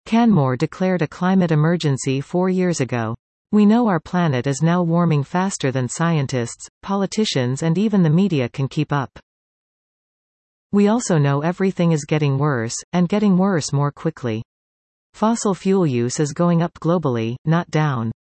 Canmore declared a climate emergency 4 years ago. We know our planet is now warming faster than scientists, politicians and even the media can keep up. We also know everything is getting worse, and getting worse more quickly. Fossil fuel use is going up globally, not down.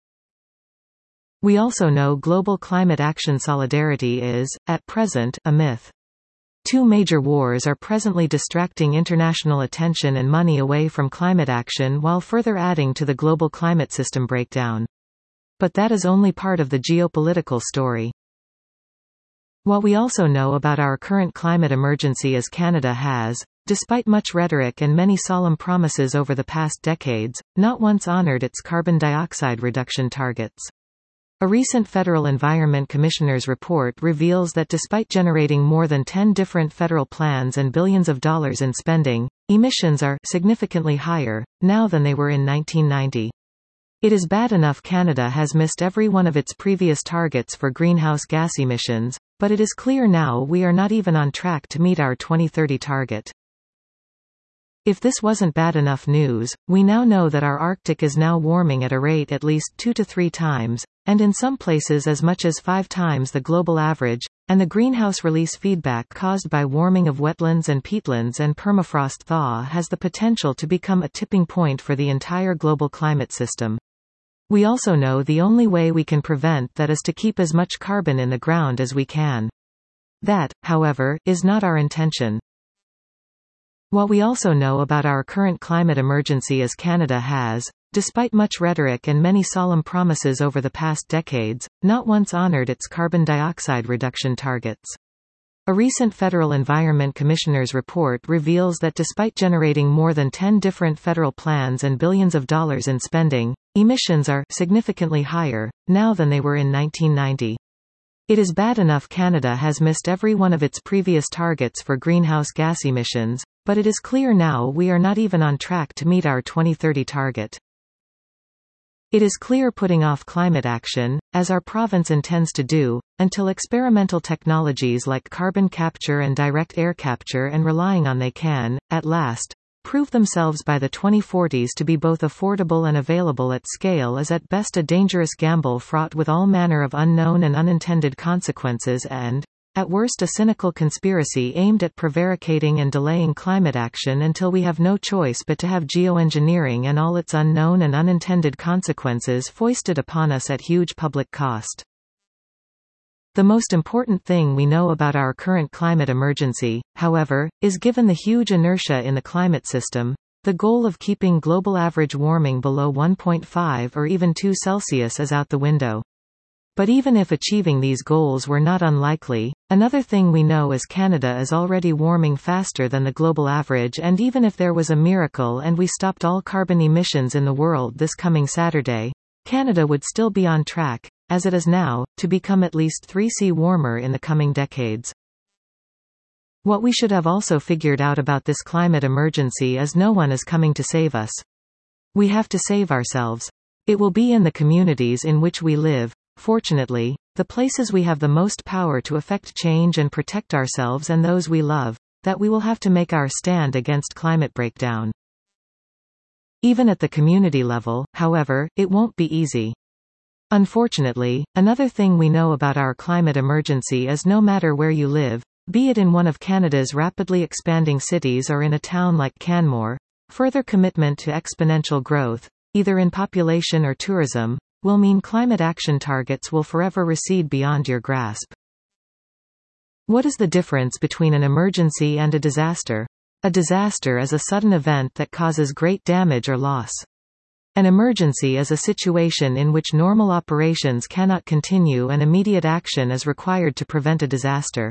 We also know global climate action solidarity is, at present, a myth. 2 major wars are presently distracting international attention and money away from climate action while further adding to the global climate system breakdown. But that is only part of the geopolitical story. What we also know about our current climate emergency is Canada has, despite much rhetoric and many solemn promises over the past decades, not once honored its carbon dioxide reduction targets. A recent Federal Environment Commissioner's report reveals that despite generating more than 10 different federal plans and billions of dollars in spending, emissions are significantly higher now than they were in 1990. It is bad enough Canada has missed every one of its previous targets for greenhouse gas emissions, but it is clear now we are not even on track to meet our 2030 target. If this wasn't bad enough news, we now know that our Arctic is now warming at a rate at least 2 to 3 times, and in some places as much as 5 times the global average, and the greenhouse release feedback caused by warming of wetlands and peatlands and permafrost thaw has the potential to become a tipping point for the entire global climate system. We also know the only way we can prevent that is to keep as much carbon in the ground as we can. That, however, is not our intention. What we also know about our current climate emergency is Canada has, despite much rhetoric and many solemn promises over the past decades, not once honored its carbon dioxide reduction targets. A recent Federal Environment Commissioner's report reveals that despite generating more than 10 different federal plans and billions of dollars in spending, emissions are significantly higher now than they were in 1990. It is bad enough Canada has missed every one of its previous targets for greenhouse gas emissions, but it is clear now we are not even on track to meet our 2030 target. It is clear putting off climate action, as our province intends to do, until experimental technologies like carbon capture and direct air capture and relying on they can, at last, prove themselves by the 2040s to be both affordable and available at scale is at best a dangerous gamble fraught with all manner of unknown and unintended consequences and, at worst, a cynical conspiracy aimed at prevaricating and delaying climate action until we have no choice but to have geoengineering and all its unknown and unintended consequences foisted upon us at huge public cost. The most important thing we know about our current climate emergency, however, is given the huge inertia in the climate system, the goal of keeping global average warming below 1.5 or even 2 Celsius is out the window. But even if achieving these goals were not unlikely, another thing we know is Canada is already warming faster than the global average, and even if there was a miracle and we stopped all carbon emissions in the world this coming Saturday, Canada would still be on track, as it is now, to become at least 3°C warmer in the coming decades. What we should have also figured out about this climate emergency is no one is coming to save us. We have to save ourselves. It will be in the communities in which we live, fortunately, the places we have the most power to affect change and protect ourselves and those we love, that we will have to make our stand against climate breakdown. Even at the community level, however, it won't be easy. Unfortunately, another thing we know about our climate emergency is no matter where you live, be it in one of Canada's rapidly expanding cities or in a town like Canmore, further commitment to exponential growth, either in population or tourism, will mean climate action targets will forever recede beyond your grasp. What is the difference between an emergency and a disaster? A disaster is a sudden event that causes great damage or loss. An emergency is a situation in which normal operations cannot continue and immediate action is required to prevent a disaster.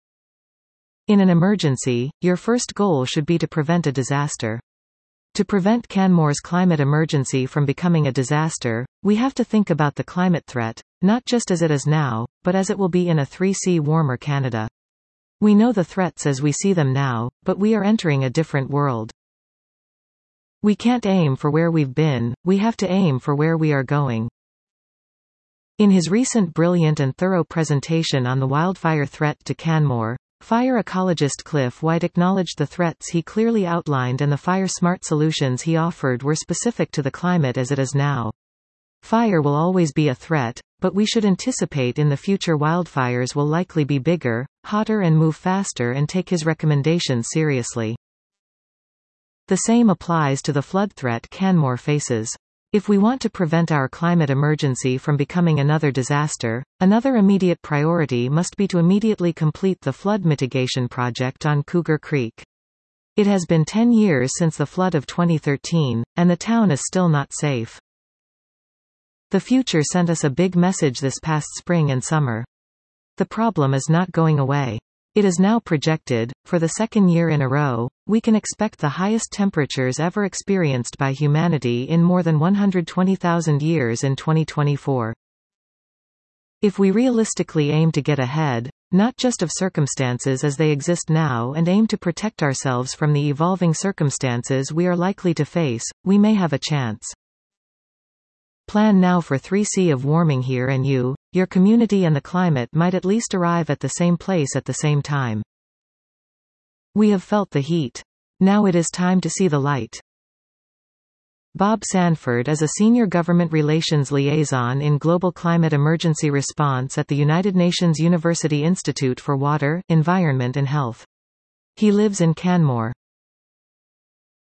In an emergency, your first goal should be to prevent a disaster. To prevent Canmore's climate emergency from becoming a disaster, we have to think about the climate threat, not just as it is now, but as it will be in a 3°C warmer Canada. We know the threats as we see them now, but we are entering a different world. We can't aim for where we've been, we have to aim for where we are going. In his recent brilliant and thorough presentation on the wildfire threat to Canmore, Fire ecologist Cliff White acknowledged the threats he clearly outlined, and the fire-smart solutions he offered were specific to the climate as it is now. Fire will always be a threat, but we should anticipate in the future wildfires will likely be bigger, hotter and move faster, and take his recommendations seriously. The same applies to the flood threat Canmore faces. If we want to prevent our climate emergency from becoming another disaster, another immediate priority must be to immediately complete the flood mitigation project on Cougar Creek. It has been 10 years since the flood of 2013, and the town is still not safe. The future sent us a big message this past spring and summer. The problem is not going away. It is now projected, for the second year in a row, we can expect the highest temperatures ever experienced by humanity in more than 120,000 years in 2024. If we realistically aim to get ahead, not just of circumstances as they exist now, and aim to protect ourselves from the evolving circumstances we are likely to face, we may have a chance. Plan now for 3C of warming. Here and your community and the climate might at least arrive at the same place at the same time. We have felt the heat. Now it is time to see the light. Bob Sanford is a senior government relations liaison in Global Climate Emergency Response at the United Nations University Institute for Water, Environment and Health. He lives in Canmore.